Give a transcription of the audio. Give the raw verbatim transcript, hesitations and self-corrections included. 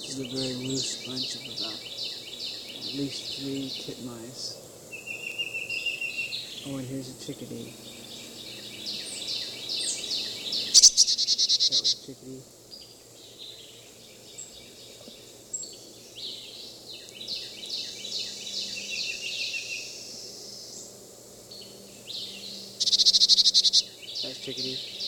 is a very loose bunch of about at least three titmice. Oh, and here's a chickadee. That was a chickadee. That's chickadee.